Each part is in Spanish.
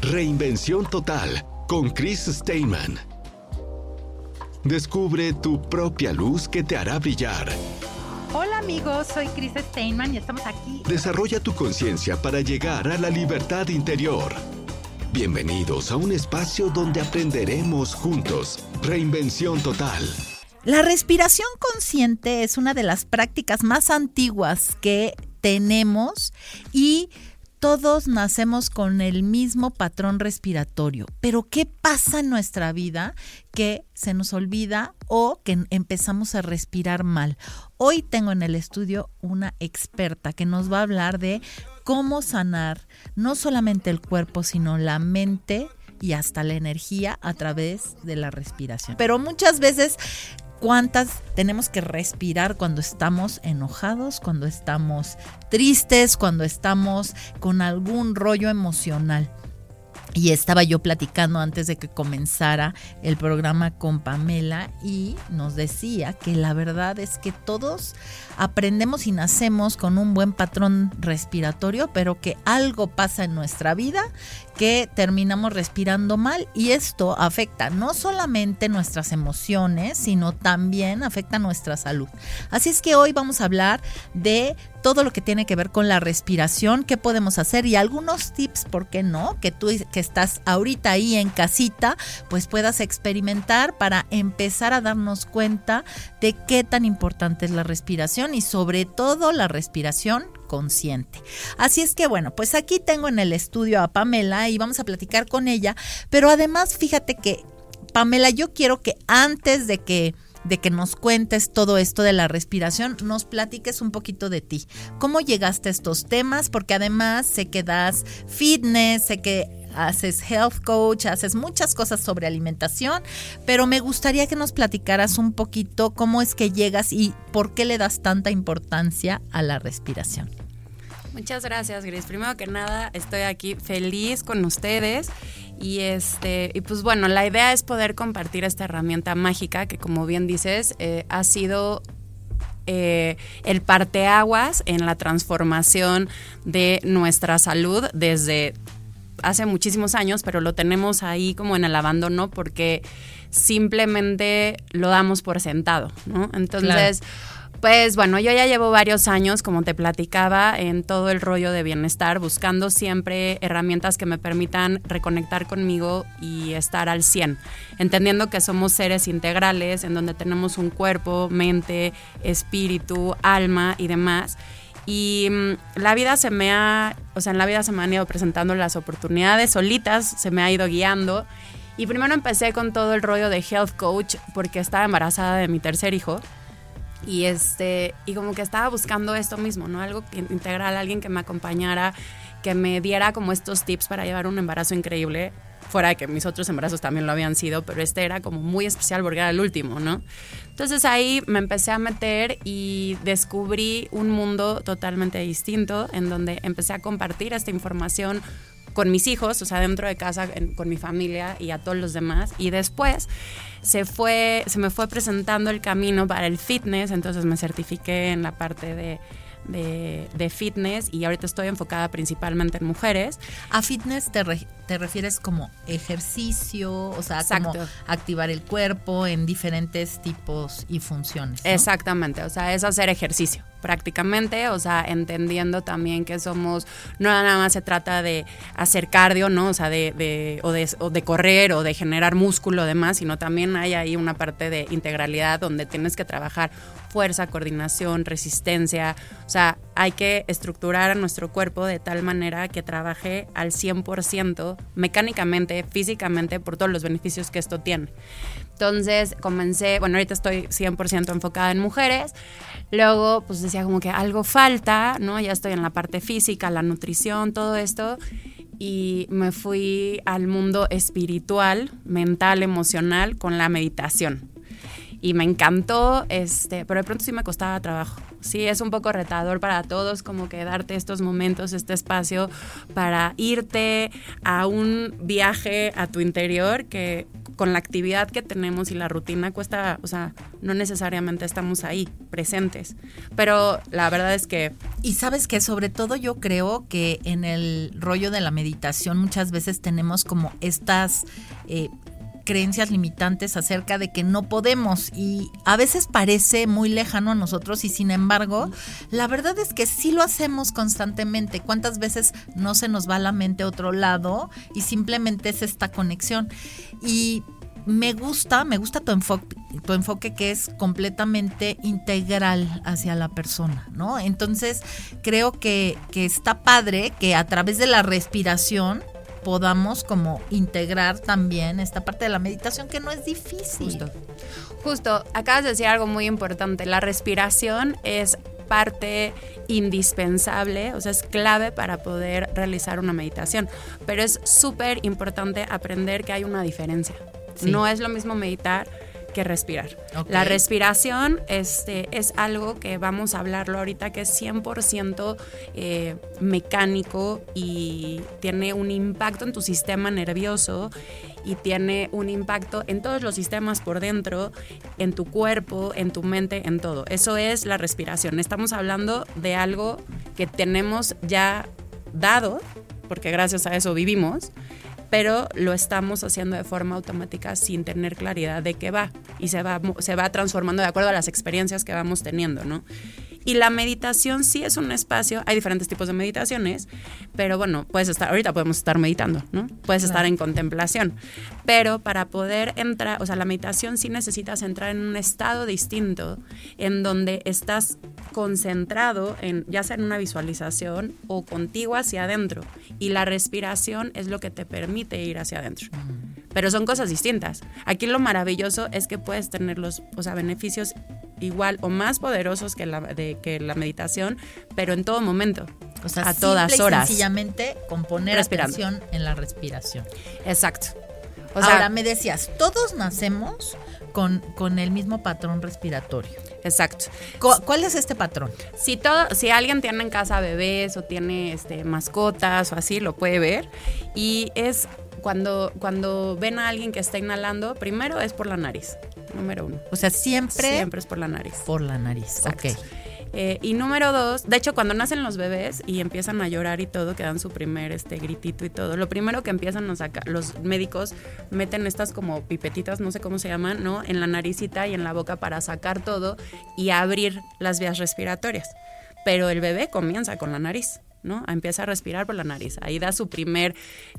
Reinvención Total con Chris Steinman. Descubre tu propia luz que te hará brillar. Hola amigos, soy Chris Steinman y estamos aquí. Desarrolla tu conciencia para llegar a la libertad interior. Bienvenidos a un espacio donde aprenderemos juntos. Reinvención Total. La respiración consciente es una de las prácticas más antiguas que tenemos y todos nacemos con el mismo patrón respiratorio. Pero ¿qué pasa en nuestra vida que se nos olvida o que empezamos a respirar mal? Hoy tengo en el estudio una experta que nos va a hablar de cómo sanar no solamente el cuerpo, sino la mente y hasta la energía a través de la respiración. Pero muchas veces, ¿cuántas tenemos que respirar cuando estamos enojados, cuando estamos tristes, cuando estamos con algún rollo emocional? Y estaba yo platicando antes de que comenzara el programa con Pamela y nos decía que la verdad es que todos aprendemos y nacemos con un buen patrón respiratorio, pero que algo pasa en nuestra vida que terminamos respirando mal y esto afecta no solamente nuestras emociones, sino también afecta nuestra salud. Así es que hoy vamos a hablar de todo lo que tiene que ver con la respiración, qué podemos hacer y algunos tips, ¿por qué no? Que tú que estás ahorita ahí en casita, pues puedas experimentar para empezar a darnos cuenta de qué tan importante es la respiración y sobre todo la respiración consciente. Así es que bueno, pues aquí tengo en el estudio a Pamela y vamos a platicar con ella, pero además fíjate que Pamela, yo quiero que antes de que nos cuentes todo esto de la respiración, nos platiques un poquito de ti. ¿Cómo llegaste a estos temas? Porque además sé que das fitness, sé que haces health coach, haces muchas cosas sobre alimentación, pero me gustaría que nos platicaras un poquito cómo es que llegas y por qué le das tanta importancia a la respiración. Muchas gracias, Gris. Primero que nada, estoy aquí feliz con ustedes y pues bueno, la idea es poder compartir esta herramienta mágica que, como bien dices, ha sido el parteaguas en la transformación de nuestra salud desde hace muchísimos años, pero lo tenemos ahí como en el abandono porque simplemente lo damos por sentado, ¿no? Entonces, pues bueno, yo ya llevo varios años, como te platicaba, en todo el rollo de bienestar, buscando siempre herramientas que me permitan reconectar conmigo y estar al 100, entendiendo que somos seres integrales, en donde tenemos un cuerpo, mente, espíritu, alma y demás. Y en la vida se me han ido presentando las oportunidades solitas, se me ha ido guiando. Y primero empecé con todo el rollo de health coach porque estaba embarazada de mi tercer hijo. Y como que estaba buscando esto mismo, ¿no? Algo integral, alguien que me acompañara, que me diera como estos tips para llevar un embarazo increíble, fuera de que mis otros embarazos también lo habían sido, pero este era como muy especial porque era el último, ¿no? Entonces ahí me empecé a meter y descubrí un mundo totalmente distinto en donde empecé a compartir esta información con mis hijos, o sea, dentro de casa, con mi familia y a todos los demás. Y después se me fue presentando el camino para el fitness, entonces me certifiqué en la parte de fitness y ahorita estoy enfocada principalmente en mujeres. ¿A fitness te refieres como ejercicio? O sea, exacto, como activar el cuerpo en diferentes tipos y funciones, ¿no? Exactamente, o sea, es hacer ejercicio prácticamente, o sea, entendiendo también que somos, no nada más se trata de hacer cardio, ¿no? O sea, o de correr o de generar músculo o demás, sino también hay ahí una parte de integralidad donde tienes que trabajar fuerza, coordinación, resistencia, o sea, hay que estructurar a nuestro cuerpo de tal manera que trabaje al 100% mecánicamente, físicamente, por todos los beneficios que esto tiene. Entonces comencé, bueno, ahorita estoy 100% enfocada en mujeres, luego pues decía como que algo falta, ¿no? Ya estoy en la parte física, la nutrición, todo esto, y me fui al mundo espiritual, mental, emocional, con la meditación. Y me encantó, pero de pronto sí me costaba trabajo. Sí, es un poco retador para todos como que darte estos momentos, este espacio para irte a un viaje a tu interior que con la actividad que tenemos y la rutina cuesta, o sea, no necesariamente estamos ahí presentes. Pero la verdad es que Y sabes que sobre todo yo creo que en el rollo de la meditación muchas veces tenemos como estas creencias limitantes acerca de que no podemos, y a veces parece muy lejano a nosotros, y sin embargo la verdad es que sí lo hacemos constantemente. ¿Cuántas veces no se nos va la mente a otro lado y simplemente es esta conexión? Y me gusta tu enfoque que es completamente integral hacia la persona, ¿no? Entonces creo que está padre que a través de la respiración podamos como integrar también esta parte de la meditación, que no es difícil. Justo, acabas de decir algo muy importante. La respiración es parte indispensable, o sea, es clave para poder realizar una meditación, pero es súper importante aprender que hay una diferencia. Sí. No es lo mismo meditar que respirar. Okay. La respiración es algo que vamos a hablarlo ahorita, que es 100% mecánico y tiene un impacto en tu sistema nervioso y tiene un impacto en todos los sistemas por dentro, en tu cuerpo, en tu mente, en todo. Eso es la respiración. Estamos hablando de algo que tenemos ya dado, porque gracias a eso vivimos, pero lo estamos haciendo de forma automática sin tener claridad de qué va, y se va transformando de acuerdo a las experiencias que vamos teniendo, ¿no? Y la meditación sí es un espacio, hay diferentes tipos de meditaciones, pero bueno, ahorita podemos estar meditando, ¿no? Puedes estar en contemplación, pero para poder entrar, o sea, la meditación sí necesitas entrar en un estado distinto, en donde estás concentrado ya sea en una visualización o contigo hacia adentro, y la respiración es lo que te permite ir hacia adentro. Pero son cosas distintas. Aquí lo maravilloso es que puedes tener los beneficios igual o más poderosos que la meditación, pero en todo momento, o sea, a todas horas. Sencillamente con poner atención en la respiración. Exacto. Ahora me decías, todos nacemos con el mismo patrón respiratorio. Exacto. ¿Cuál es este patrón? Si alguien tiene en casa bebés o tiene mascotas o así, lo puede ver. Y es cuando ven a alguien que está inhalando, primero es por la nariz, número 1. O sea, siempre es por la nariz. Por la nariz, exacto. Ok. Y número 2, de hecho, cuando nacen los bebés y empiezan a llorar y todo, que dan su primer gritito y todo, lo primero que empiezan a sacar, los médicos meten estas como pipetitas, no sé cómo se llaman, ¿no? En la naricita y en la boca para sacar todo y abrir las vías respiratorias. Pero el bebé comienza con la nariz, ¿no? Empieza a respirar por la nariz. Ahí da su primer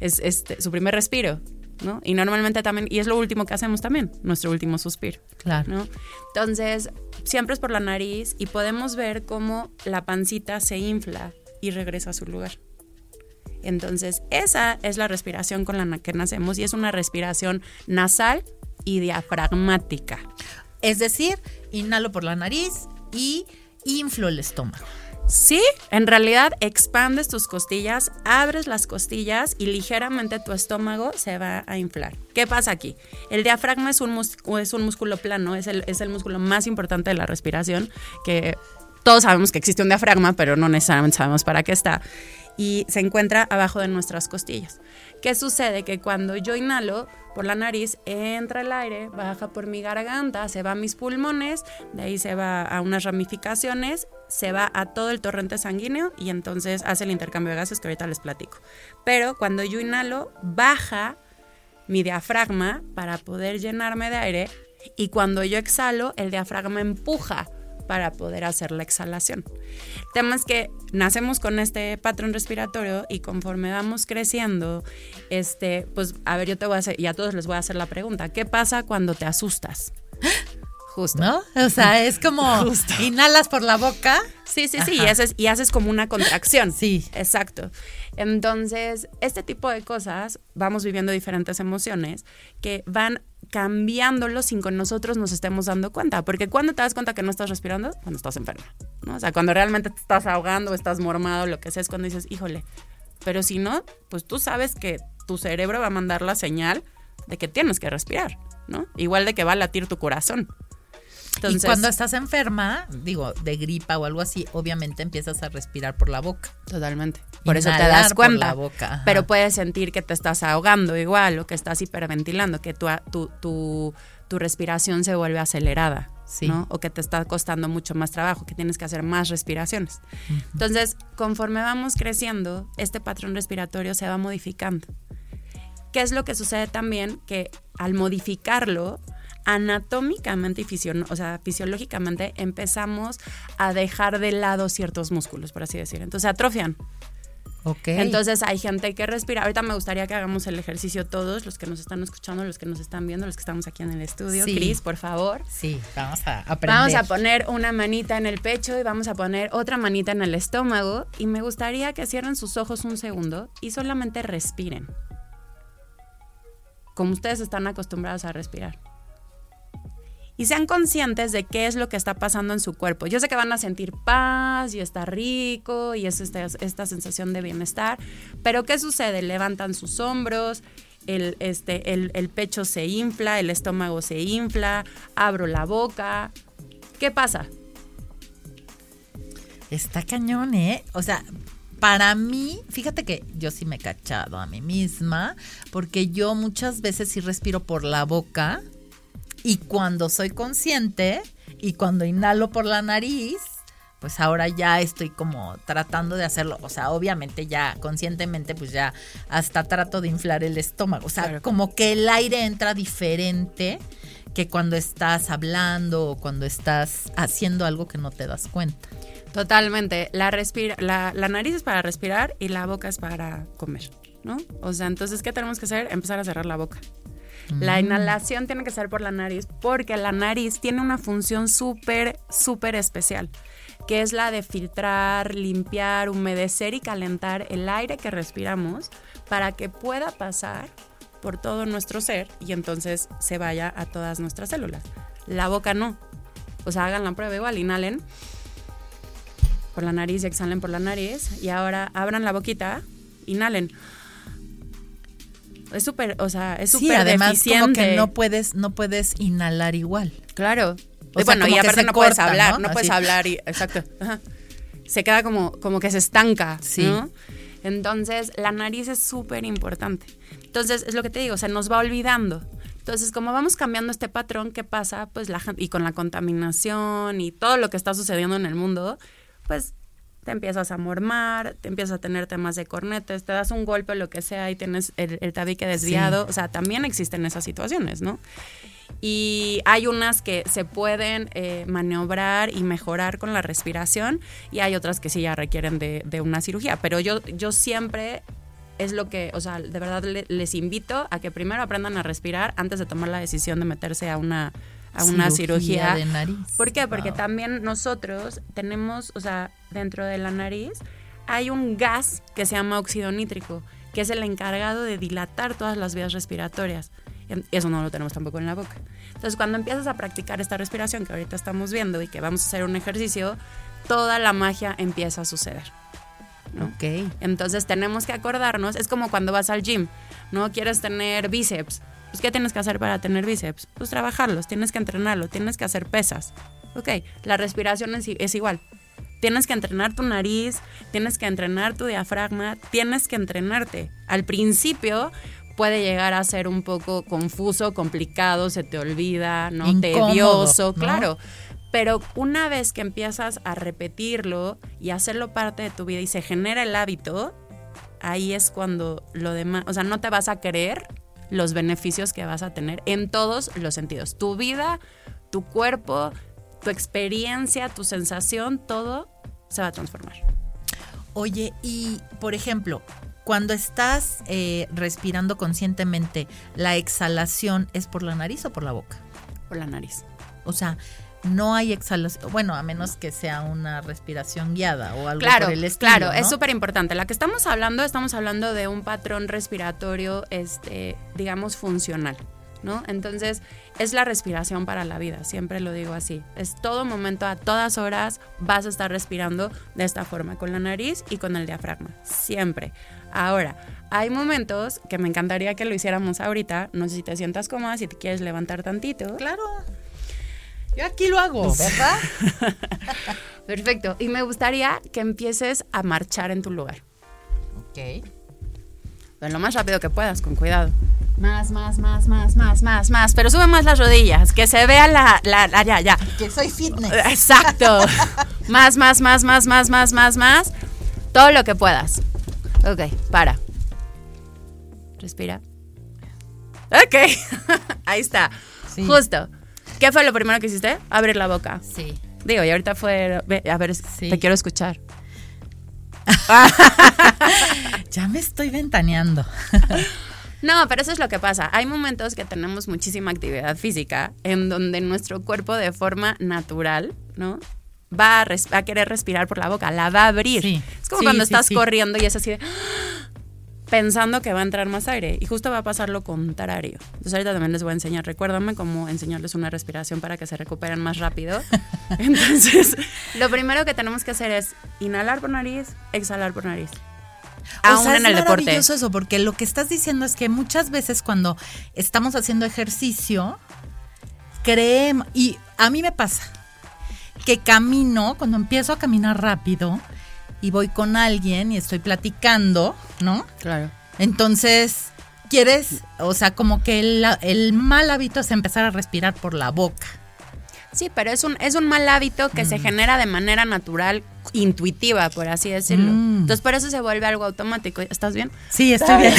respiro, ¿no? Y normalmente también, y es lo último que hacemos también, nuestro último suspiro. Claro. ¿No? Entonces, siempre es por la nariz y podemos ver cómo la pancita se infla y regresa a su lugar. Entonces, esa es la respiración con la que nacemos, y es una respiración nasal y diafragmática. Es decir, inhalo por la nariz y inflo el estómago. Sí, en realidad expandes tus costillas, abres las costillas y ligeramente tu estómago se va a inflar. ¿Qué pasa aquí? El diafragma es un músculo plano, es el músculo más importante de la respiración, que todos sabemos que existe un diafragma, pero no necesariamente sabemos para qué está, y se encuentra abajo de nuestras costillas. ¿Qué sucede? Que cuando yo inhalo por la nariz, entra el aire, baja por mi garganta, se va a mis pulmones, de ahí se va a unas ramificaciones, se va a todo el torrente sanguíneo y entonces hace el intercambio de gases que ahorita les platico. Pero cuando yo inhalo, baja mi diafragma para poder llenarme de aire, y cuando yo exhalo, el diafragma empuja para poder hacer la exhalación. El tema es que nacemos con este patrón respiratorio y conforme vamos creciendo, pues a ver, yo te voy a hacer, y a todos les voy a hacer la pregunta, ¿qué pasa cuando te asustas? Justo. ¿No? O sea, es como justo. Inhalas por la boca. Sí, y haces como una contracción. Sí. Exacto. Entonces, este tipo de cosas, vamos viviendo diferentes emociones que van cambiándolo sin que nosotros nos estemos dando cuenta. Porque ¿cuándo te das cuenta que no estás respirando? Cuando estás enferma, ¿no? O sea, cuando realmente te estás ahogando o estás mormado, lo que sea, es cuando dices, híjole. Pero si no, pues tú sabes que tu cerebro va a mandar la señal de que tienes que respirar, ¿no? Igual de que va a latir tu corazón. Entonces, y cuando estás enferma, digo, de gripa o algo así, obviamente empiezas a respirar por la boca. Totalmente. Por eso te das cuenta. Por la boca, pero puedes sentir que te estás ahogando igual, o que estás hiperventilando, que tu respiración se vuelve acelerada, sí, ¿no? O que te está costando mucho más trabajo, que tienes que hacer más respiraciones. Uh-huh. Entonces, conforme vamos creciendo, este patrón respiratorio se va modificando. ¿Qué es lo que sucede también? Que al modificarlo, anatómicamente y fisiológicamente empezamos a dejar de lado ciertos músculos, por así decir. Entonces, atrofian. Okay. Entonces hay gente que respira. Ahorita me gustaría que hagamos el ejercicio todos, los que nos están escuchando, los que nos están viendo, los que estamos aquí en el estudio. Sí. Cris, por favor. Sí, vamos a aprender. Vamos a poner una manita en el pecho y vamos a poner otra manita en el estómago. Y me gustaría que cierren sus ojos un segundo y solamente respiren, como ustedes están acostumbrados a respirar. Y sean conscientes de qué es lo que está pasando en su cuerpo. Yo sé que van a sentir paz y está rico y es esta sensación de bienestar, pero ¿qué sucede? Levantan sus hombros, el pecho se infla, el estómago se infla, abro la boca. ¿Qué pasa? Está cañón, ¿eh? O sea, para mí, fíjate que yo sí me he cachado a mí misma, porque yo muchas veces sí respiro por la boca. Y cuando soy consciente y cuando inhalo por la nariz, pues ahora ya estoy como tratando de hacerlo. O sea, obviamente ya conscientemente, pues ya hasta trato de inflar el estómago. O sea, claro, como que el aire entra diferente que cuando estás hablando o cuando estás haciendo algo que no te das cuenta. Totalmente. La nariz es para respirar y la boca es para comer, ¿no? O sea, entonces, ¿qué tenemos que hacer? Empezar a cerrar la boca. La inhalación tiene que ser por la nariz, porque la nariz tiene una función súper, súper especial, que es la de filtrar, limpiar, humedecer y calentar el aire que respiramos para que pueda pasar por todo nuestro ser y entonces se vaya a todas nuestras células. La boca no. O sea, hagan la prueba igual, inhalen por la nariz y exhalen por la nariz, y ahora abran la boquita, inhalen. Es súper, o sea, es súper además deficiente. Como que no puedes inhalar igual. Claro. O bueno, sea, y aparte no corta, puedes hablar, no Así. puedes hablar y exacto. Ajá. Se queda como que se estanca, sí, ¿no? Entonces, la nariz es súper importante. Entonces, es lo que te digo, se nos va olvidando. Entonces, como vamos cambiando este patrón, ¿qué pasa? Pues y con la contaminación y todo lo que está sucediendo en el mundo, pues te empiezas a mormar, te empiezas a tener temas de cornetes, te das un golpe o lo que sea y tienes el tabique desviado. Sí. O sea, también existen esas situaciones, ¿no? Y hay unas que se pueden maniobrar y mejorar con la respiración, y hay otras que sí ya requieren de una cirugía. Pero yo siempre es lo que, o sea, de verdad les invito a que primero aprendan a respirar antes de tomar la decisión de meterse a una cirugía de nariz. ¿Por qué? Porque también nosotros tenemos, o sea, dentro de la nariz hay un gas que se llama óxido nítrico, que es el encargado de dilatar todas las vías respiratorias. Eso no lo tenemos tampoco en la boca. Entonces, cuando empiezas a practicar esta respiración que ahorita estamos viendo y que vamos a hacer un ejercicio, toda la magia empieza a suceder, ¿no? Okay. Entonces, tenemos que acordarnos, es como cuando vas al gym, ¿no? Quieres tener bíceps. Pues, ¿qué tienes que hacer para tener bíceps? Pues trabajarlos, tienes que entrenarlo, tienes que hacer pesas. Ok, la respiración es igual. Tienes que entrenar tu nariz, tienes que entrenar tu diafragma, tienes que entrenarte. Al principio puede llegar a ser un poco confuso, complicado, se te olvida, ¿no? Incómodo, tedioso, ¿no? Claro. Pero una vez que empiezas a repetirlo y hacerlo parte de tu vida y se genera el hábito, ahí es cuando lo demás, o sea, no te vas a creer los beneficios que vas a tener en todos los sentidos. Tu vida, tu cuerpo, tu experiencia, tu sensación, todo se va a transformar. Oye, y por ejemplo, cuando estás respirando conscientemente, ¿la exhalación es por la nariz o por la boca? Por la nariz. O sea, no hay exhalación, bueno, a menos que sea una respiración guiada o algo por el estilo, Claro, ¿no? Es súper importante. La que estamos hablando de un patrón respiratorio, digamos, funcional, ¿no? Entonces, es la respiración para la vida, siempre lo digo así. Es todo momento, a todas horas, vas a estar respirando de esta forma, con la nariz y con el diafragma, siempre. Ahora, hay momentos que me encantaría que lo hiciéramos ahorita, no sé si te sientas cómoda, si te quieres levantar tantito. Claro. Yo aquí lo hago, ¿verdad? Perfecto. Y me gustaría que empieces a marchar en tu lugar. Ok. Pero lo más rápido que puedas, con cuidado. Más. Pero sube más las rodillas, que se vea ya. Que soy fitness. Exacto. Más. Todo lo que puedas. Ok, para. Respira. Ok. Ahí está. Sí. Justo. ¿Qué fue lo primero que hiciste? Abrir la boca. Sí. Digo, y ahorita fue... A ver, Sí. Te quiero escuchar. Ya me estoy ventaneando. No, pero eso es lo que pasa. Hay momentos que tenemos muchísima actividad física en donde nuestro cuerpo de forma natural, ¿no? Va a querer respirar por la boca, la va a abrir. Sí. Es como Sí, cuando sí, estás sí. corriendo y es así de... pensando que va a entrar más aire. Y justo va a pasar lo contrario. Entonces ahorita también les voy a enseñar. Recuérdame cómo enseñarles una respiración para que se recuperen más rápido. Entonces, lo primero que tenemos que hacer es inhalar por nariz, exhalar por nariz. Aún en el deporte. Es maravilloso eso, porque lo que estás diciendo es que muchas veces cuando estamos haciendo ejercicio, creemos, y a mí me pasa, que camino, cuando empiezo a caminar rápido y voy con alguien y estoy platicando, ¿no? Claro. Entonces, quieres, o sea, como que el mal hábito es empezar a respirar por la boca. Sí, pero es un mal hábito que se genera de manera natural, intuitiva, por así decirlo. Entonces, por eso se vuelve algo automático. ¿Estás bien? Sí, estoy bien.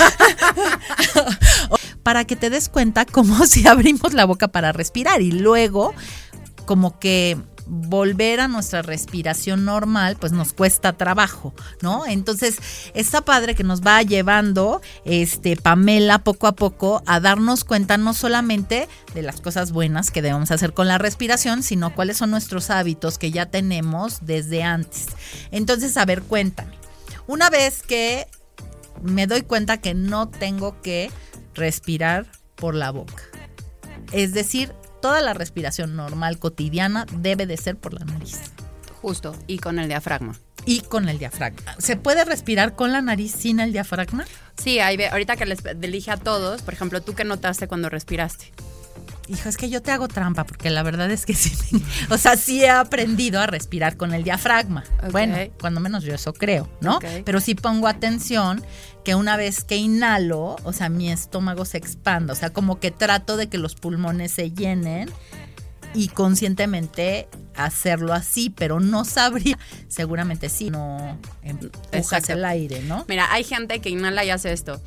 Para que te des cuenta como si abrimos la boca para respirar y luego como que volver a nuestra respiración normal, pues nos cuesta trabajo, ¿no? Entonces, está padre que nos va llevando Pamela poco a poco a darnos cuenta no solamente de las cosas buenas que debemos hacer con la respiración, sino cuáles son nuestros hábitos que ya tenemos desde antes. Entonces, a ver, cuéntame. Una vez que me doy cuenta que no tengo que respirar por la boca, es decir, toda la respiración normal, cotidiana, debe de ser por la nariz. Justo, y con el diafragma. Y con el diafragma. ¿Se puede respirar con la nariz sin el diafragma? Sí, ahorita que les dije a todos, por ejemplo, ¿tú qué notaste cuando respiraste? Hijo, es que yo te hago trampa, porque la verdad es que sí, o sea, sí he aprendido a respirar con el diafragma. Okay. Bueno, cuando menos yo eso creo, ¿no? Okay. Pero sí pongo atención que una vez que inhalo, o sea, mi estómago se expanda, o sea, como que trato de que los pulmones se llenen y conscientemente hacerlo así, pero no sabría, seguramente sí, no empujas Exacto. el aire, ¿no? Mira, hay gente que inhala y hace esto.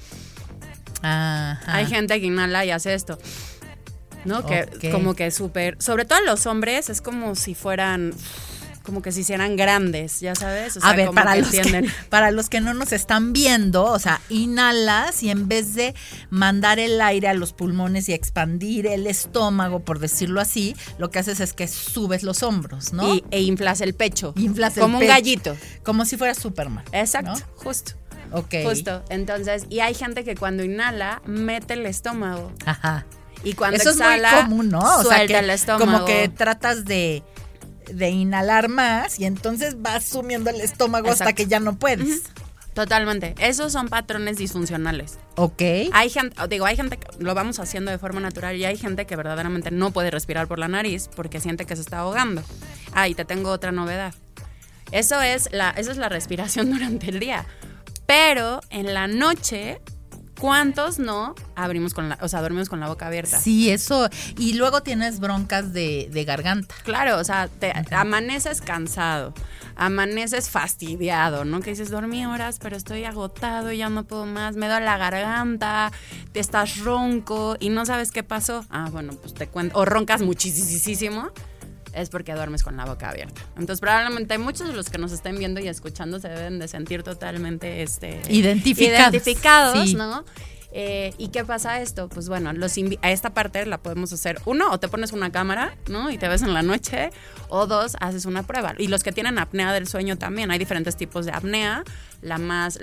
Ajá. Hay gente que inhala y hace esto. ¿No? Que Ok. como que súper, sobre todo los hombres, es como si fueran, como que se hicieran grandes, ya sabes. O sea, a ver, como para los que no nos están viendo, o sea, inhalas y en vez de mandar el aire a los pulmones y expandir el estómago, por decirlo así, lo que haces es que subes los hombros, ¿no? E inflas el pecho. Inflas el como pecho. un gallito. Como si fuera Superman. Exacto, ¿no? justo. Ok. Justo. Entonces, y hay gente que cuando inhala, mete el estómago. Ajá. Y cuando Eso exhala, es muy común, ¿no? O sea, suelta que el estómago. como que tratas de inhalar más y entonces vas sumiendo el estómago hasta Exacto. que ya no puedes. Ujú. Totalmente. Esos son patrones disfuncionales. Ok. Hay gente que lo vamos haciendo de forma natural y hay gente que verdaderamente no puede respirar por la nariz porque siente que se está ahogando. Y te tengo otra novedad. Esa es la respiración durante el día. Pero en la noche, ¿cuántos no dormimos con la boca abierta? Sí, eso. Y luego tienes broncas de garganta. Claro, o sea, amaneces cansado, amaneces fastidiado, ¿no? Que dices, dormí horas, pero estoy agotado, ya no puedo más, me duele la garganta, te estás ronco y no sabes qué pasó. Bueno, pues te cuento. O roncas muchísimo, es porque duermes con la boca abierta. Entonces, probablemente muchos de los que nos estén viendo y escuchando se deben de sentir totalmente identificados, sí. ¿no? ¿Y qué pasa esto? Pues bueno, a esta parte la podemos hacer. Uno, o te pones una cámara, ¿no? Y te ves en la noche. O dos, haces una prueba. Y los que tienen apnea del sueño también. Hay diferentes tipos de apnea. Las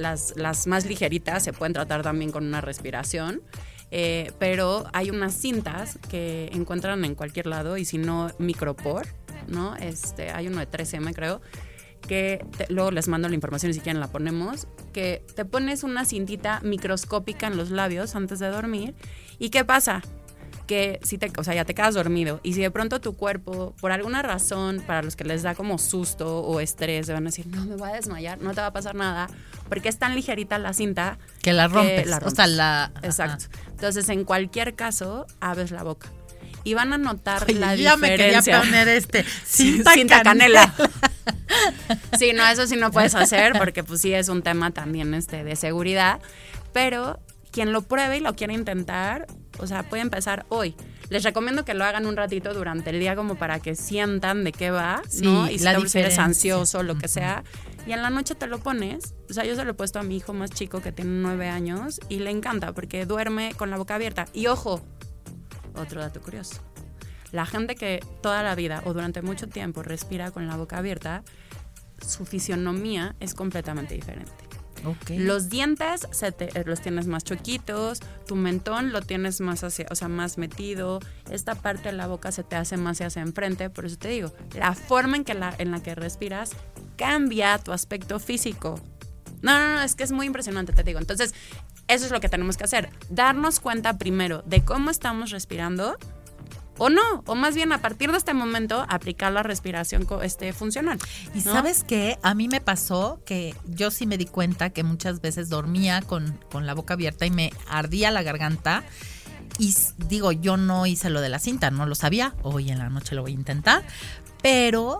más ligeritas se pueden tratar también con una respiración. Pero hay unas cintas que encuentran en cualquier lado. Y si no, Micropor, ¿no? Hay uno de 3M, creo. Que luego les mando la información y si quieren la ponemos, que te pones una cintita microscópica en los labios antes de dormir. ¿Y qué pasa? que si o sea, ya te quedas dormido y si de pronto tu cuerpo, por alguna razón, para los que les da como susto o estrés, van a decir, no, me voy a desmayar, no te va a pasar nada, porque es tan ligerita la cinta que la rompes. O sea, exacto. Entonces, en cualquier caso, abres la boca. Y van a notar la ya diferencia. Me quería poner cinta canela. Sí, no, eso sí no puedes hacer porque pues sí es un tema también de seguridad, pero quien lo pruebe y lo quiera intentar, o sea, puede empezar hoy. Les recomiendo que lo hagan un ratito durante el día como para que sientan de qué va, ¿no? Y si eres ansioso, lo que sea. Y en la noche te lo pones. O sea, yo se lo he puesto a mi hijo más chico que tiene 9 años y le encanta porque duerme con la boca abierta. Y ojo, otro dato curioso. La gente que toda la vida o durante mucho tiempo respira con la boca abierta, su fisionomía es completamente diferente. Okay. Los dientes los tienes más choquitos, tu mentón lo tienes más más metido, esta parte de la boca se te hace más hacia enfrente, por eso te digo, la forma en la que respiras cambia tu aspecto físico. No, es que es muy impresionante, te digo. Entonces, eso es lo que tenemos que hacer, darnos cuenta primero de cómo estamos respirando o no, o más bien a partir de este momento aplicar la respiración funcional. Y ¿no? ¿Sabes qué? A mí me pasó que yo sí me di cuenta que muchas veces dormía con la boca abierta y me ardía la garganta. Y digo, yo no hice lo de la cinta, no lo sabía. Hoy en la noche lo voy a intentar. Pero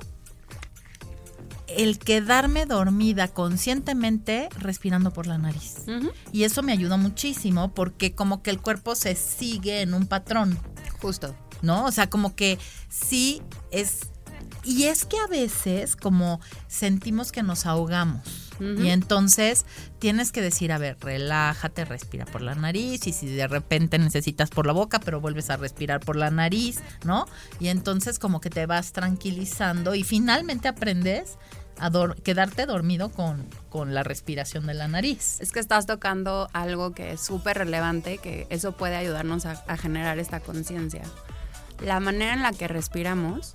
el quedarme dormida conscientemente respirando por la nariz. Uh-huh. Y eso me ayudó muchísimo porque como que el cuerpo se sigue en un patrón. Justo. ¿No? O sea, como que sí es... Y es que a veces como sentimos que nos ahogamos. Uh-huh. Y entonces tienes que decir, a ver, relájate, respira por la nariz. Y si de repente necesitas por la boca, pero vuelves a respirar por la nariz, ¿no? Y entonces como que te vas tranquilizando y finalmente aprendes a quedarte dormido con la respiración de la nariz. Es que estás tocando algo que es súper relevante, que eso puede ayudarnos a generar esta conciencia. La manera en la que respiramos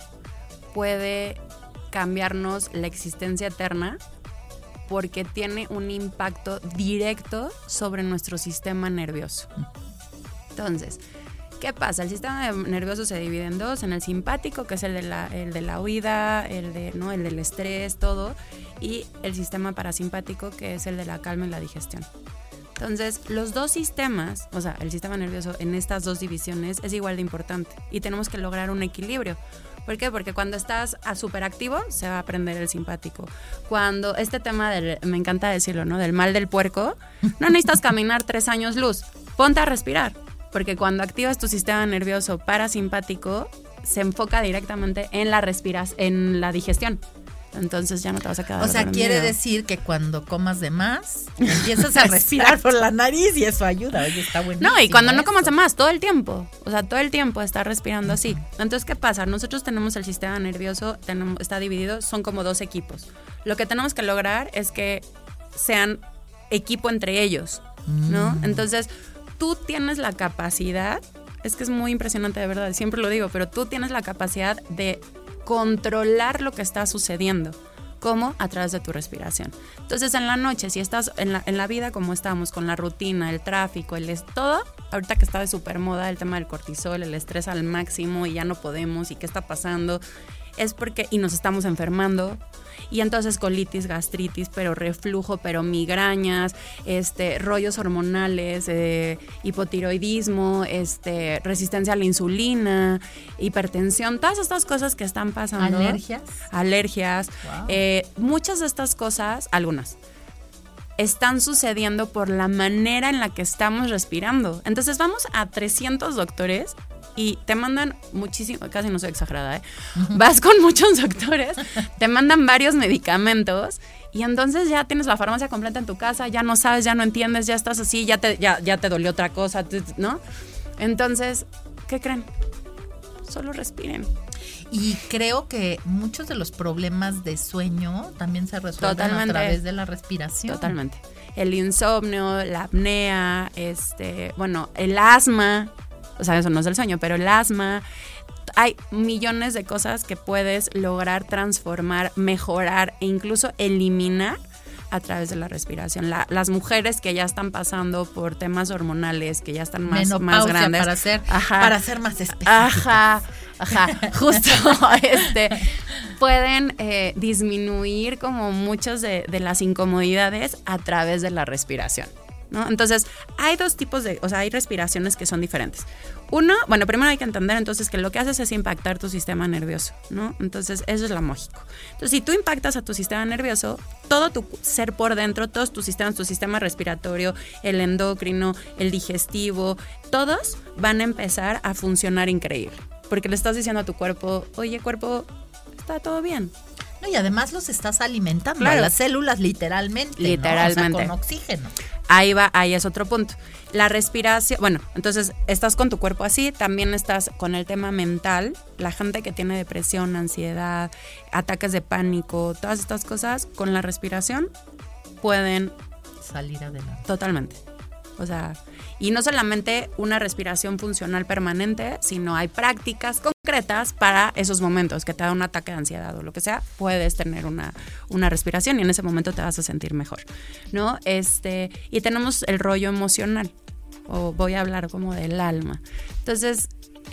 puede cambiarnos la existencia eterna porque tiene un impacto directo sobre nuestro sistema nervioso. Entonces, ¿qué pasa? El sistema nervioso se divide en dos, en el simpático, que es el de la huida, el del estrés, todo, y el sistema parasimpático, que es el de la calma y la digestión. Entonces, los dos sistemas, o sea, el sistema nervioso en estas dos divisiones es igual de importante y tenemos que lograr un equilibrio. ¿Por qué? Porque cuando estás superactivo se va a prender el simpático. Cuando este tema me encanta decirlo, ¿no? Del mal del puerco, no necesitas caminar 3 años luz, ponte a respirar. Porque cuando activas tu sistema nervioso parasimpático, se enfoca directamente en en la digestión. Entonces ya no te vas a quedar dormido. O sea, quiere decir que cuando comas de más, empiezas a respirar por la nariz y eso ayuda. Oye, está buenísimo. No, y cuando no comas de más, todo el tiempo. O sea, todo el tiempo estás respirando así. Entonces, ¿qué pasa? Nosotros tenemos el sistema nervioso, está dividido, son como 2 equipos. Lo que tenemos que lograr es que sean equipo entre ellos, ¿no? Entonces, tú tienes la capacidad, es que es muy impresionante de verdad, siempre lo digo, pero tú tienes la capacidad de controlar lo que está sucediendo. ¿Cómo? A través de tu respiración. Entonces, en la noche, si estás en la vida como estamos, con la rutina, el tráfico, todo, ahorita que está de súper moda el tema del cortisol, el estrés al máximo y ya no podemos y qué está pasando, es porque, y nos estamos enfermando, y entonces colitis, gastritis, pero reflujo, pero migrañas, rollos hormonales, hipotiroidismo, resistencia a la insulina, hipertensión, todas estas cosas que están pasando. Alergias. Wow. Muchas de estas cosas, algunas, están sucediendo por la manera en la que estamos respirando. Entonces vamos a 300 doctores y te mandan muchísimo, casi no soy exagerada, vas con muchos doctores, te mandan varios medicamentos y entonces ya tienes la farmacia completa en tu casa, ya no sabes, ya no entiendes, ya estás así, ya te dolió otra cosa, ¿no? Entonces, ¿qué creen? Solo respiren. Y creo que muchos de los problemas de sueño también se resuelven a través de la respiración. Totalmente. El insomnio, la apnea, el asma. O sea, eso no es el sueño, pero el asma. Hay millones de cosas que puedes lograr transformar, mejorar e incluso eliminar a través de la respiración. Las mujeres que ya están pasando por temas hormonales, que ya están más grandes. Para ser más específicas. Ajá, justo, pueden disminuir como muchas de las incomodidades a través de la respiración, ¿no? Entonces, hay dos tipos hay respiraciones que son diferentes. Uno, bueno, primero hay que entender entonces que lo que haces es impactar tu sistema nervioso, ¿no? Entonces, eso es lo mágico. Entonces, si tú impactas a tu sistema nervioso, todo tu ser por dentro, todos tus sistemas, tu sistema respiratorio, el endocrino, el digestivo, todos van a empezar a funcionar increíble. Porque le estás diciendo a tu cuerpo, oye, cuerpo, está todo bien. No, y además los estás alimentando, claro, a las células literalmente, ¿no? O sea, con oxígeno. Ahí es otro punto. La respiración, bueno, entonces estás con tu cuerpo así, también estás con el tema mental. La gente que tiene depresión, ansiedad, ataques de pánico, todas estas cosas, con la respiración pueden salir adelante. Totalmente. O sea, y no solamente una respiración funcional permanente, sino hay prácticas concretas para esos momentos que te da un ataque de ansiedad o lo que sea, puedes tener una respiración y en ese momento te vas a sentir mejor, ¿no? Y tenemos el rollo emocional, o voy a hablar como del alma. Entonces,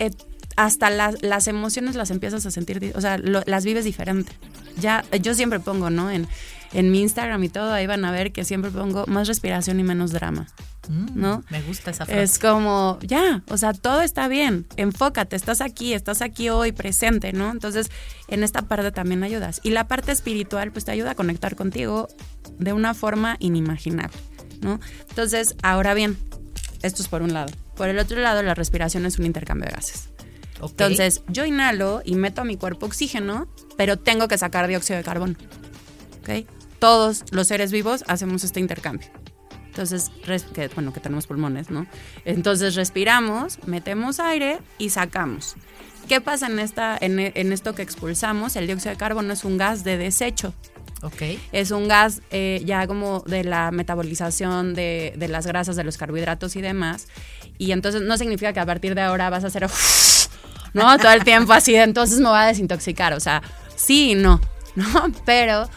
hasta las emociones las empiezas a sentir, o sea, las vives diferente. Ya, yo siempre pongo, ¿no? En mi Instagram y todo, ahí van a ver que siempre pongo más respiración y menos drama, ¿no? Me gusta esa frase. Es como, ya, o sea, todo está bien, enfócate, estás aquí hoy presente, ¿no? Entonces, en esta parte también ayudas. Y la parte espiritual, pues te ayuda a conectar contigo de una forma inimaginable, ¿no? Entonces, ahora bien, esto es por un lado. Por el otro lado, la respiración es un intercambio de gases. Okay. Entonces, yo inhalo y meto a mi cuerpo oxígeno, pero tengo que sacar dióxido de carbono. ¿Ok? Todos los seres vivos hacemos este intercambio. Entonces, que tenemos pulmones, ¿no? Entonces, respiramos, metemos aire y sacamos. ¿Qué pasa en esto que expulsamos? El dióxido de carbono es un gas de desecho. Okay. Es un gas ya como de la metabolización de las grasas, de los carbohidratos y demás. Y entonces no significa que a partir de ahora vas a hacer ¿no? Todo el tiempo así, entonces me voy a desintoxicar. O sea, sí y no, pero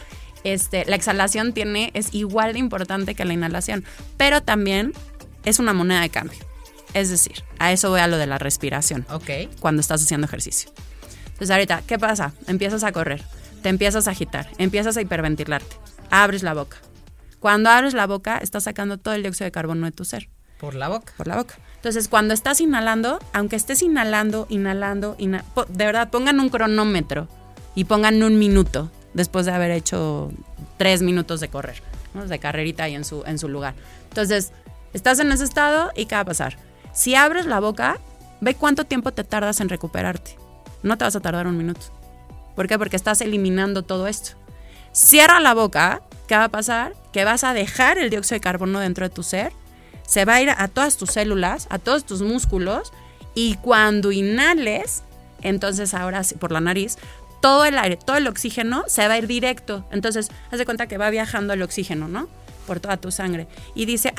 la exhalación es igual de importante que la inhalación, pero también es una moneda de cambio. Es decir, a eso voy a lo de la respiración. Okay. Cuando estás haciendo ejercicio. Entonces ahorita, ¿qué pasa? Empiezas a correr, te empiezas a agitar, empiezas a hiperventilarte, abres la boca. Cuando abres la boca, estás sacando todo el dióxido de carbono de tu ser. Por la boca. Por la boca. Entonces, cuando estás inhalando, aunque estés inhalando, de verdad, pongan un cronómetro y pongan 1 minuto después de haber hecho 3 minutos de correr, ¿no? De carrerita ahí en su lugar. Entonces, estás en ese estado y ¿qué va a pasar? Si abres la boca, ve cuánto tiempo te tardas en recuperarte. No te vas a tardar 1 minuto. ¿Por qué? Porque estás eliminando todo esto. Cierra la boca, ¿qué va a pasar? Que vas a dejar el dióxido de carbono dentro de tu ser, se va a ir a todas tus células, a todos tus músculos, y cuando inhales, entonces ahora por la nariz, todo el aire, todo el oxígeno se va a ir directo. Entonces, haz de cuenta que va viajando el oxígeno, ¿no? Por toda tu sangre. Y dice,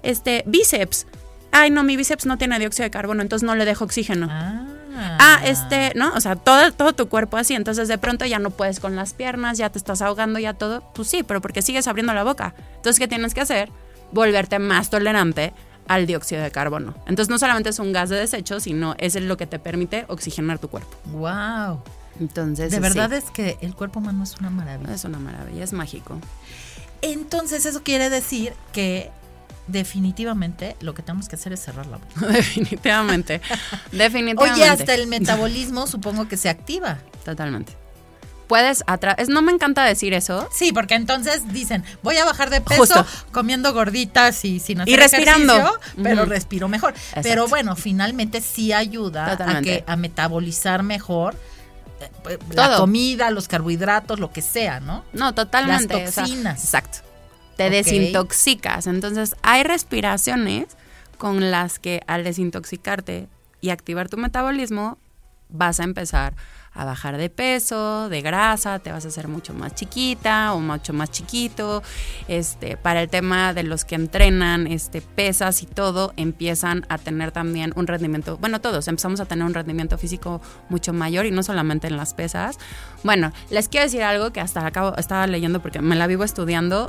bíceps. Ay, no, mi bíceps no tiene dióxido de carbono, entonces no le dejo oxígeno. ¿No? O sea, todo tu cuerpo así. Entonces, de pronto ya no puedes con las piernas, ya te estás ahogando, ya todo. Pues sí, pero porque sigues abriendo la boca. Entonces, ¿qué tienes que hacer? Volverte más tolerante al dióxido de carbono. Entonces, no solamente es un gas de desecho, sino es lo que te permite oxigenar tu cuerpo. ¡Wow! Entonces, de verdad es que el cuerpo humano es una maravilla. Es una maravilla, es mágico. Entonces, eso quiere decir que definitivamente lo que tenemos que hacer es cerrar la boca. Definitivamente. Oye, hasta el metabolismo supongo que se activa. Totalmente. Puedes no me encanta decir eso. Sí, porque entonces dicen, voy a bajar de peso comiendo gorditas y sin hacer y respirando ejercicio, pero respiro mejor. Exacto. Pero bueno, finalmente sí ayuda a metabolizar mejor la comida, los carbohidratos, lo que sea, ¿no? No, totalmente. Las toxinas. Exacto. Te desintoxicas. Entonces, hay respiraciones con las que al desintoxicarte y activar tu metabolismo, vas a empezar a bajar de peso, de grasa, te vas a hacer mucho más chiquita o mucho más chiquito. Para el tema de los que entrenan pesas y todo, empiezan a tener también un rendimiento, bueno, todos empezamos a tener un rendimiento físico mucho mayor y no solamente en las pesas. Bueno, les quiero decir algo que estaba leyendo porque me la vivo estudiando.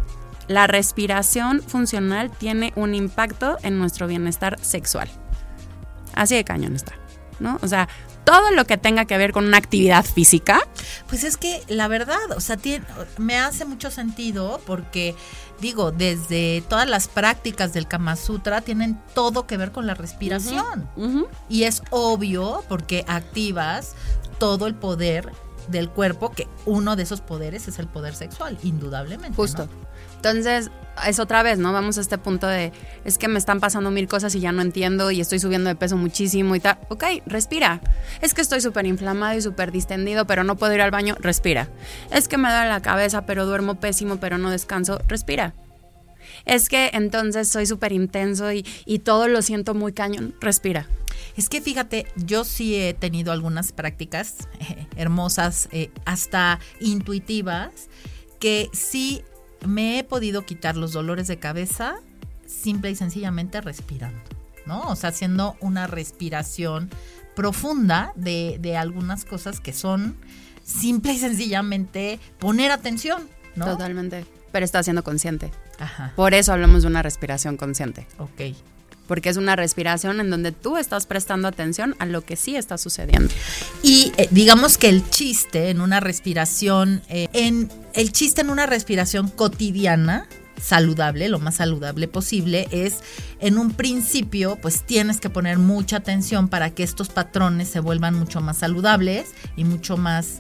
la respiración funcional tiene un impacto en nuestro bienestar sexual. Así de cañón está, ¿no? O sea, todo lo que tenga que ver con una actividad física. Pues es que la verdad, o sea, me hace mucho sentido porque, digo, desde todas las prácticas del Kama Sutra tienen todo que ver con la respiración. Y es obvio porque activas todo el poder del cuerpo, que uno de esos poderes es el poder sexual, indudablemente. Justo. ¿No? Entonces, es otra vez, ¿no? Vamos a este punto de, es que me están pasando 1000 cosas y ya no entiendo y estoy subiendo de peso muchísimo y tal. Ok, respira. Es que estoy súper inflamado y súper distendido, pero no puedo ir al baño, respira. Es que me duele la cabeza, pero duermo pésimo, pero no descanso, respira. Es que entonces soy súper intenso y todo lo siento muy cañón, respira. Es que fíjate, yo sí he tenido algunas prácticas hermosas, hasta intuitivas, que sí me he podido quitar los dolores de cabeza simple y sencillamente respirando, ¿no? O sea, haciendo una respiración profunda de algunas cosas que son simple y sencillamente poner atención, ¿no? Totalmente. Pero está siendo consciente. Ajá. Por eso hablamos de una respiración consciente. Ok. Porque es una respiración en donde tú estás prestando atención a lo que sí está sucediendo. Y digamos que el chiste en una respiración, el chiste en una respiración cotidiana, saludable, lo más saludable posible, es en un principio, pues tienes que poner mucha atención para que estos patrones se vuelvan mucho más saludables y mucho más,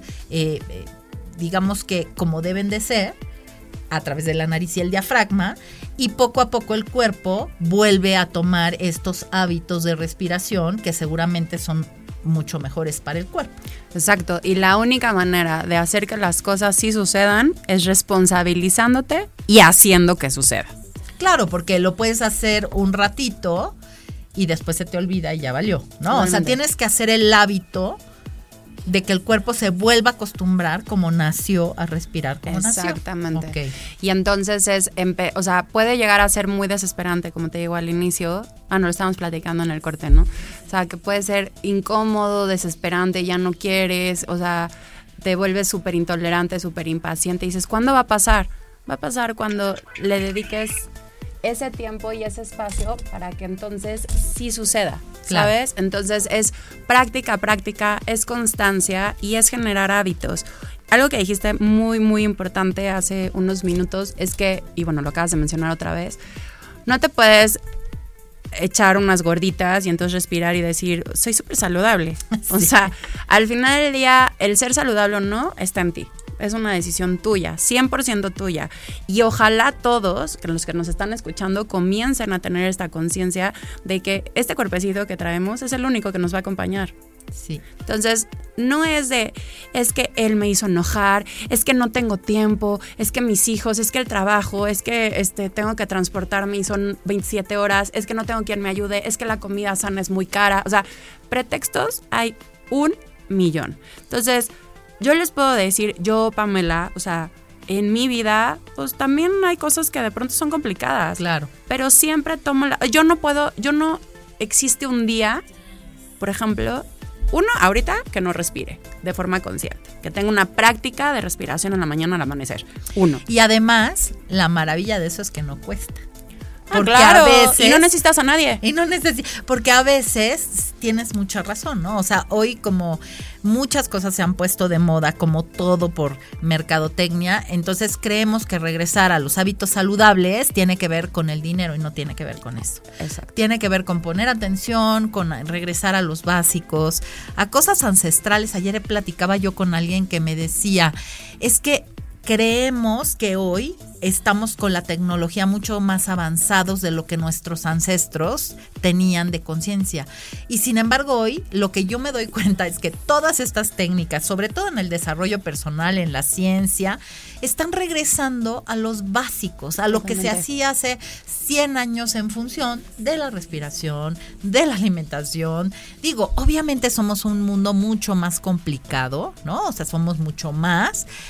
digamos que como deben de ser, a través de la nariz y el diafragma, y poco a poco el cuerpo vuelve a tomar estos hábitos de respiración que seguramente son mucho mejores para el cuerpo. Exacto, y la única manera de hacer que las cosas sí sucedan es responsabilizándote y haciendo que suceda. Claro, porque lo puedes hacer un ratito y después se te olvida y ya valió, ¿no? Totalmente. O sea, tienes que hacer el hábito de que el cuerpo se vuelva a acostumbrar como nació a respirar como nació. Exactamente. Okay. Y entonces o sea, puede llegar a ser muy desesperante, como te digo al inicio. Lo estamos platicando en el corte, ¿no? O sea, que puede ser incómodo, desesperante, ya no quieres, o sea, te vuelves súper intolerante, súper impaciente y dices, ¿cuándo va a pasar? Va a pasar cuando le dediques ese tiempo y ese espacio para que entonces sí suceda, ¿sabes? Claro. Entonces es práctica, es constancia y es generar hábitos. Algo que dijiste muy, muy importante hace unos minutos es que, y bueno, lo acabas de mencionar otra vez, no te puedes echar unas gorditas y entonces respirar y decir, soy súper saludable. Sí. O sea, al final del día, el ser saludable o no está en ti. Es una decisión tuya, 100% tuya. Y ojalá todos, que los que nos están escuchando, comiencen a tener esta conciencia de que este cuerpecito que traemos es el único que nos va a acompañar. Sí. Entonces, no es que él me hizo enojar, es que no tengo tiempo, es que mis hijos, es que el trabajo, es que tengo que transportarme y son 27 horas, es que no tengo quien me ayude, es que la comida sana es muy cara. O sea, pretextos hay 1,000,000. Entonces, yo les puedo decir, yo, Pamela, o sea, en mi vida, pues también hay cosas que de pronto son complicadas. Claro. Pero siempre tomo existe un día, por ejemplo, ahorita que no respire de forma consciente, que tenga una práctica de respiración en la mañana al amanecer. Y además, la maravilla de eso es que no cuesta. Porque claro, a veces, y no necesitas a nadie. Porque a veces tienes mucha razón, ¿no? O sea, hoy como muchas cosas se han puesto de moda, como todo por mercadotecnia, entonces creemos que regresar a los hábitos saludables tiene que ver con el dinero y no tiene que ver con eso. Exacto. Tiene que ver con poner atención, con regresar a los básicos, a cosas ancestrales. Ayer platicaba yo con alguien que me decía, es que creemos que hoy estamos con la tecnología mucho más avanzados de lo que nuestros ancestros tenían de conciencia. Y sin embargo hoy lo que yo me doy cuenta es que todas estas técnicas, sobre todo en el desarrollo personal, en la ciencia, están regresando a los básicos, a lo que se hacía hace 100 años en función de la respiración, de la alimentación. Digo, obviamente somos un mundo mucho más complicado, ¿no? O sea, somos mucho más.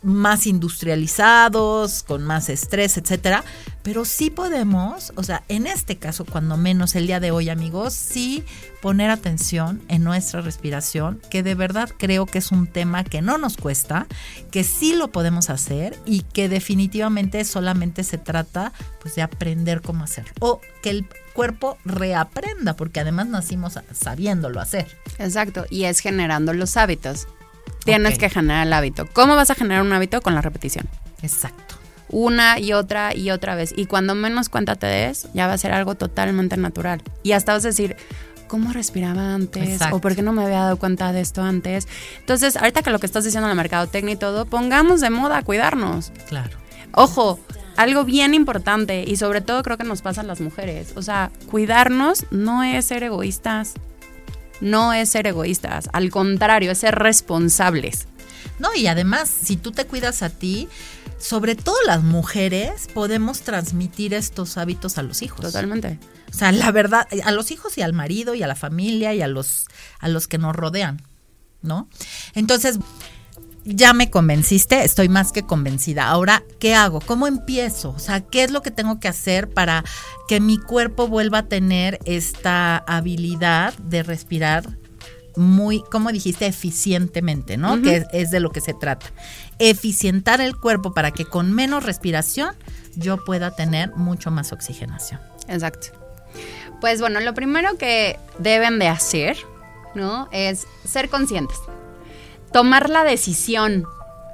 más industrializados, con más estrés, etcétera, pero sí podemos, o sea, en este caso, cuando menos el día de hoy, amigos, sí poner atención en nuestra respiración, que de verdad creo que es un tema que no nos cuesta, que sí lo podemos hacer y que definitivamente solamente se trata pues de aprender cómo hacerlo, o que el cuerpo reaprenda, porque además nacimos sabiéndolo hacer. Exacto, y es generando los hábitos. Tienes que generar el hábito. ¿Cómo vas a generar un hábito? Con la repetición. Exacto. Una y otra vez. Y cuando menos cuenta te des, ya va a ser algo totalmente natural. Y hasta vas a decir, ¿cómo respiraba antes? Exacto. ¿O por qué no me había dado cuenta de esto antes? Entonces, ahorita que lo que estás diciendo en la mercadotecnia y todo, pongamos de moda cuidarnos. Claro. Ojo, algo bien importante, y sobre todo creo que nos pasa a las mujeres. O sea, cuidarnos no es ser egoístas. No es ser egoístas, al contrario, es ser responsables. No, y además, si tú te cuidas a ti, sobre todo las mujeres, podemos transmitir estos hábitos a los hijos. Totalmente. O sea, la verdad, a los hijos y al marido y a la familia y a los que nos rodean, ¿no? Entonces, ya me convenciste, estoy más que convencida. Ahora, ¿qué hago? ¿Cómo empiezo? O sea, ¿qué es lo que tengo que hacer para que mi cuerpo vuelva a tener esta habilidad de respirar muy, como dijiste, eficientemente, ¿no? Uh-huh. Que es de lo que se trata. Eficientar el cuerpo para que con menos respiración yo pueda tener mucho más oxigenación. Exacto. Pues bueno, lo primero que deben de hacer, ¿no? Es ser conscientes. Tomar la decisión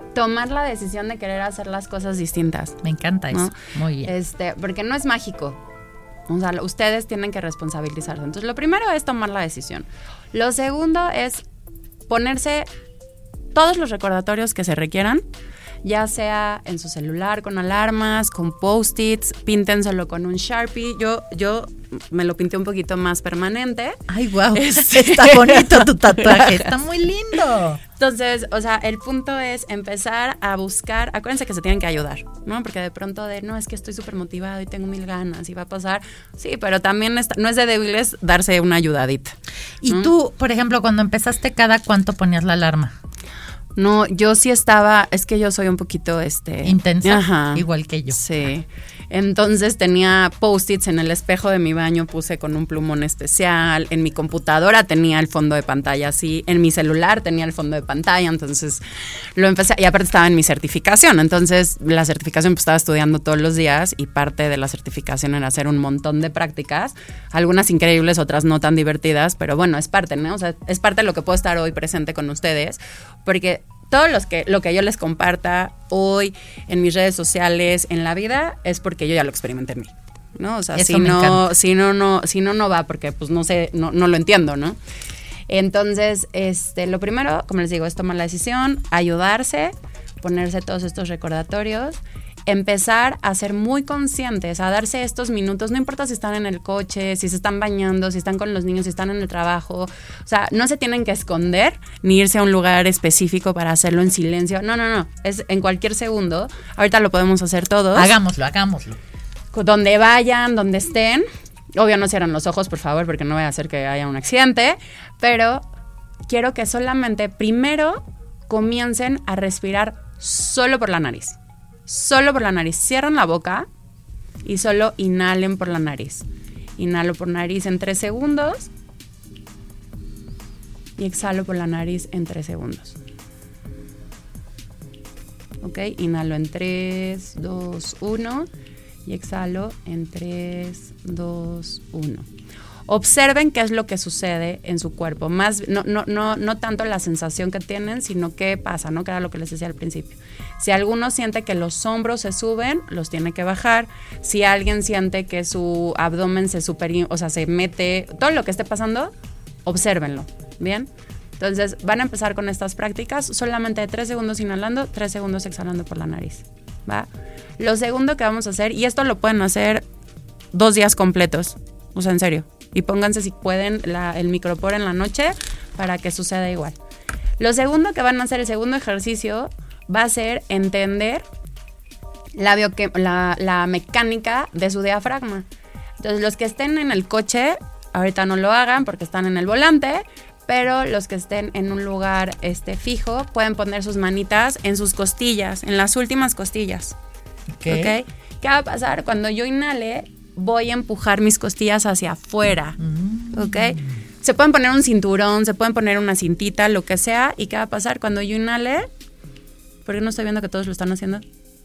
de querer hacer las cosas distintas. Me encanta eso, ¿no? Muy bien. Porque no es mágico. O sea, ustedes tienen que responsabilizarse. Entonces, lo primero es tomar la decisión. Lo segundo es ponerse todos los recordatorios que se requieran, ya sea en su celular, con alarmas, con post-its, píntenselo con un Sharpie. Yo me lo pinté un poquito más permanente. ¡Ay, guau! Está bonito tu tatuaje, está muy lindo. Entonces, o sea, el punto es empezar a buscar, acuérdense que se tienen que ayudar, ¿no? Porque de pronto no, es que estoy súper motivado y tengo 1000 ganas y va a pasar. Sí, pero también no es de débiles darse una ayudadita. Y tú, por ejemplo, cuando empezaste, ¿cada cuánto ponías la alarma? No, yo sí estaba, es que yo soy un poquito intensa, ajá, igual que yo. Sí. Entonces tenía post-its en el espejo de mi baño, puse con un plumón especial, en mi computadora tenía el fondo de pantalla así, en mi celular tenía el fondo de pantalla, entonces lo empecé, y aparte estaba en mi certificación, entonces la certificación pues estaba estudiando todos los días y parte de la certificación era hacer un montón de prácticas, algunas increíbles, otras no tan divertidas, pero bueno, es parte, ¿no? O sea, es parte de lo que puedo estar hoy presente con ustedes, porque todo lo que yo les comparta hoy en mis redes sociales, en la vida, es porque yo ya lo experimenté en mí, ¿no? O sea, si no va, porque pues no sé, no lo entiendo, ¿no? Entonces, lo primero, como les digo, es tomar la decisión, ayudarse, ponerse todos estos recordatorios, empezar a ser muy conscientes, a darse estos minutos, no importa si están en el coche, si se están bañando, si están con los niños, si están en el trabajo, o sea, no se tienen que esconder ni irse a un lugar específico para hacerlo en silencio, no, es en cualquier segundo, ahorita lo podemos hacer todos. Hagámoslo. Donde vayan, donde estén, obvio no cierran los ojos, por favor, porque no voy a hacer que haya un accidente, pero quiero que solamente primero comiencen a respirar solo por la nariz. Solo por la nariz. Cierran la boca y solo inhalen por la nariz. Inhalo por nariz en 3 segundos y exhalo por la nariz en 3 segundos. Ok, inhalo en 3, 2, 1 y exhalo en 3, 2, 1. Observen qué es lo que sucede en su cuerpo. No tanto la sensación que tienen, sino qué pasa, ¿no? Que era lo que les decía al principio. Si alguno siente que los hombros se suben, los tiene que bajar. Si alguien siente que su abdomen se mete, todo lo que esté pasando, obsérvenlo, ¿bien? Entonces, van a empezar con estas prácticas, solamente 3 segundos inhalando, 3 segundos exhalando por la nariz, ¿va? Lo segundo que vamos a hacer, y esto lo pueden hacer 2 días completos, o sea, en serio. Y pónganse, si pueden, el micropor en la noche para que suceda igual. Lo segundo que van a hacer, el segundo ejercicio, va a ser entender la mecánica de su diafragma. Entonces, los que estén en el coche, ahorita no lo hagan porque están en el volante, pero los que estén en un lugar fijo pueden poner sus manitas en sus costillas, en las últimas costillas. ¿Ok? ¿Qué va a pasar? Cuando yo inhale, voy a empujar mis costillas hacia afuera. ¿Ok? Se pueden poner un cinturón, se pueden poner una cintita, lo que sea. ¿Y qué va a pasar? Cuando yo inhale, ¿por qué no estoy viendo que todos lo están haciendo?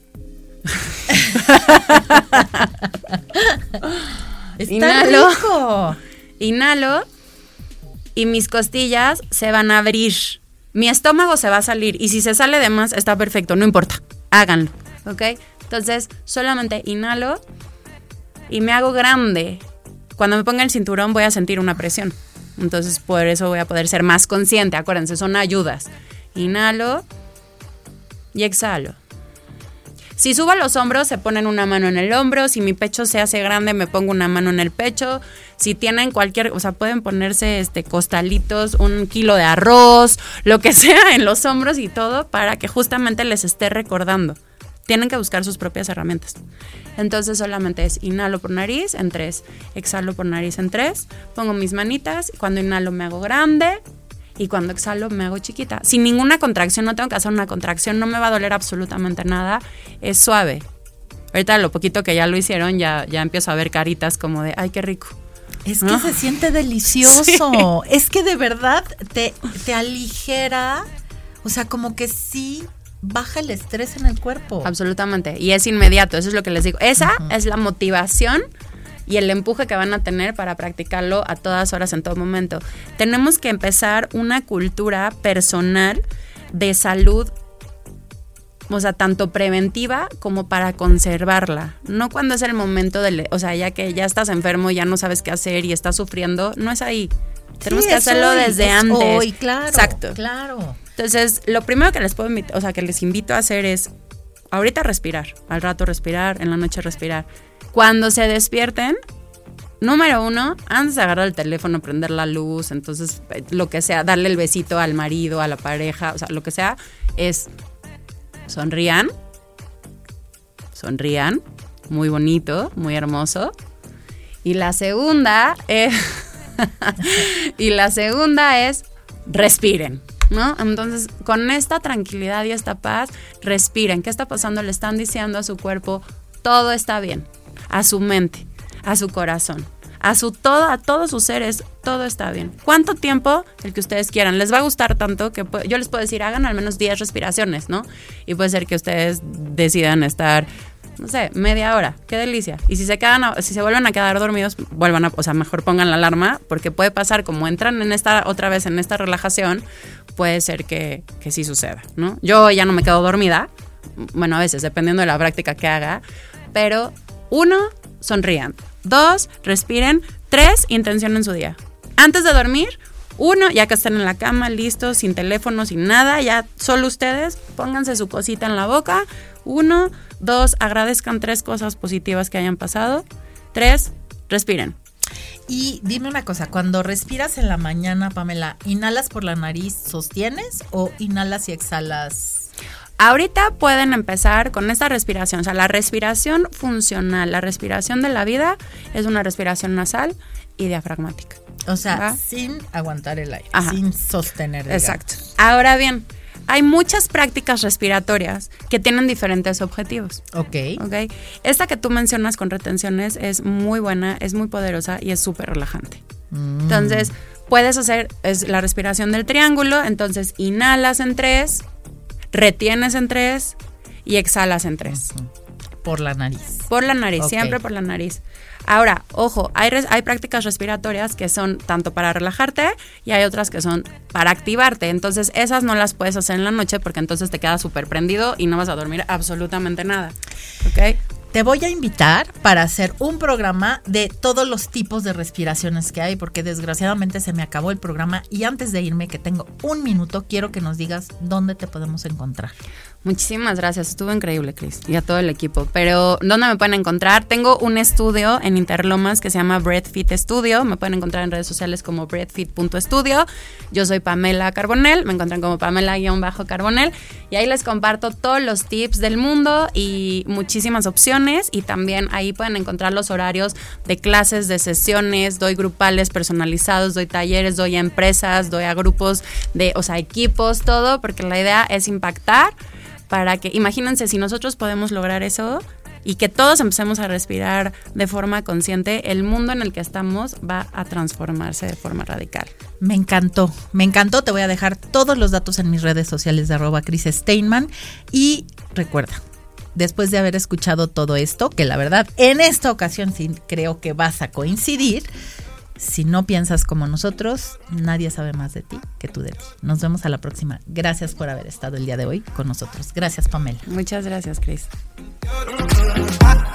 Está rico. Inhalo y mis costillas se van a abrir. Mi estómago se va a salir y si se sale de más está perfecto, no importa, háganlo, ¿ok? Entonces solamente inhalo y me hago grande. Cuando me ponga el cinturón voy a sentir una presión, entonces por eso voy a poder ser más consciente. Acuérdense, son ayudas. Inhalo y exhalo. Si subo los hombros, se ponen una mano en el hombro. Si mi pecho se hace grande, me pongo una mano en el pecho. Si tienen pueden ponerse costalitos, 1 kilo de arroz, lo que sea en los hombros y todo, para que justamente les esté recordando. Tienen que buscar sus propias herramientas. Entonces solamente es inhalo por nariz en 3, exhalo por nariz en 3, pongo mis manitas, cuando inhalo me hago grande. Y cuando exhalo me hago chiquita. Sin ninguna contracción, no tengo que hacer una contracción, no me va a doler absolutamente nada. Es suave. Ahorita lo poquito que ya lo hicieron, ya empiezo a ver caritas como de, ay, qué rico. Es que se siente delicioso. Sí. Es que de verdad te aligera, o sea, como que sí baja el estrés en el cuerpo. Absolutamente. Y es inmediato, eso es lo que les digo. Esa es la motivación y el empuje que van a tener para practicarlo a todas horas, en todo momento. Tenemos que empezar una cultura personal de salud, o sea, tanto preventiva como para conservarla. No cuando es el momento ya que ya estás enfermo y ya no sabes qué hacer y estás sufriendo, no es ahí. Tenemos que hacerlo desde antes. Hoy, claro. Exacto. Claro. Entonces, lo primero que les que les invito a hacer es ahorita respirar, al rato respirar, en la noche respirar. Cuando se despierten, número 1, antes de agarrar el teléfono, prender la luz, entonces lo que sea, darle el besito al marido, a la pareja, o sea, lo que sea, es sonrían, muy bonito, muy hermoso. Y la segunda es, respiren, ¿no? Entonces, con esta tranquilidad y esta paz, respiren. ¿Qué está pasando? Le están diciendo a su cuerpo, todo está bien. A su mente, a su corazón, a todos sus seres, todo está bien. ¿Cuánto tiempo? El que ustedes quieran. Les va a gustar tanto que yo les puedo decir, hagan al menos 10 respiraciones, ¿no? Y puede ser que ustedes decidan estar, no sé, media hora. ¡Qué delicia! Y si se vuelven a quedar dormidos, mejor pongan la alarma, porque puede pasar, como entran otra vez en esta relajación, puede ser que sí suceda, ¿no? Yo ya no me quedo dormida, bueno, a veces, dependiendo de la práctica que haga, pero 1, sonrían. 2, respiren. 3, intencionen su día. Antes de dormir, 1, ya que estén en la cama, listos, sin teléfono, sin nada, ya solo ustedes, pónganse su cosita en la boca. 1, 2, agradezcan 3 cosas positivas que hayan pasado. 3, respiren. Y dime una cosa, cuando respiras en la mañana, Pamela, ¿inhalas por la nariz, sostienes o inhalas y exhalas? Ahorita pueden empezar con esta respiración, o sea, la respiración funcional, la respiración de la vida es una respiración nasal y diafragmática. O sea, ¿va? Sin aguantar el aire, sin sostener. Exacto. Ahora bien, hay muchas prácticas respiratorias que tienen diferentes objetivos. Ok. Esta que tú mencionas con retenciones es muy buena, es muy poderosa y es súper relajante. Entonces, puedes hacer la respiración del triángulo, entonces inhalas en 3, retienes en 3 y exhalas en 3. Por la nariz. Por la nariz, siempre por la nariz. Ahora, ojo, hay prácticas respiratorias que son tanto para relajarte y hay otras que son para activarte. Entonces, esas no las puedes hacer en la noche porque entonces te quedas súper prendido y no vas a dormir absolutamente nada. ¿Ok? Te voy a invitar para hacer un programa de todos los tipos de respiraciones que hay, porque desgraciadamente se me acabó el programa y antes de irme, que tengo 1 minuto, quiero que nos digas dónde te podemos encontrar. Muchísimas gracias, estuvo increíble, Cris, y a todo el equipo. Pero, ¿dónde me pueden encontrar? Tengo un estudio en Interlomas que se llama BreathFit Studio. Me pueden encontrar en redes sociales como breathfit.studio. Yo soy Pamela Carbonell, me encuentran como Pamela-Carbonell, y ahí les comparto todos los tips del mundo y muchísimas opciones sesiones y también ahí pueden encontrar los horarios de clases, de sesiones, doy grupales personalizados, doy talleres, doy a empresas, doy a grupos equipos, todo, porque la idea es impactar para que, imagínense, si nosotros podemos lograr eso y que todos empecemos a respirar de forma consciente, el mundo en el que estamos va a transformarse de forma radical. Me encantó. Te voy a dejar todos los datos en mis redes sociales de @ChrisSteinman. Y recuerda, después de haber escuchado todo esto, que la verdad en esta ocasión sí creo que vas a coincidir, si no piensas como nosotros, nadie sabe más de ti que tú de ti. Nos vemos a la próxima. Gracias por haber estado el día de hoy con nosotros. Gracias, Pamela. Muchas gracias, Cris.